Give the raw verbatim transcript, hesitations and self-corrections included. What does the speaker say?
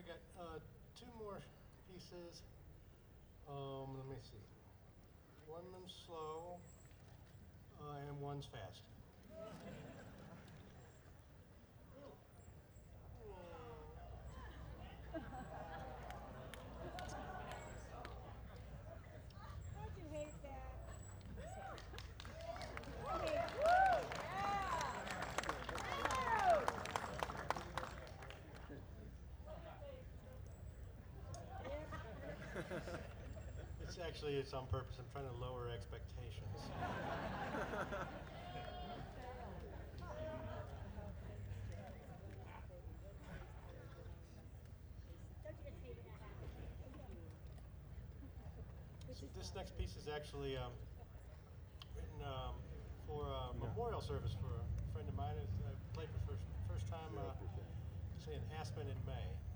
got uh, two more pieces. Um, let me see. One of them's slow, uh, and one's fast. Don't you hate that? Okay. Woo! Yeah. It's actually it's on purpose. I'm trying to lower expectations. Don't you just hate that? So this next piece is actually um, written um, for a memorial service for a friend of mine. I played for first first time, uh, say in Aspen in May.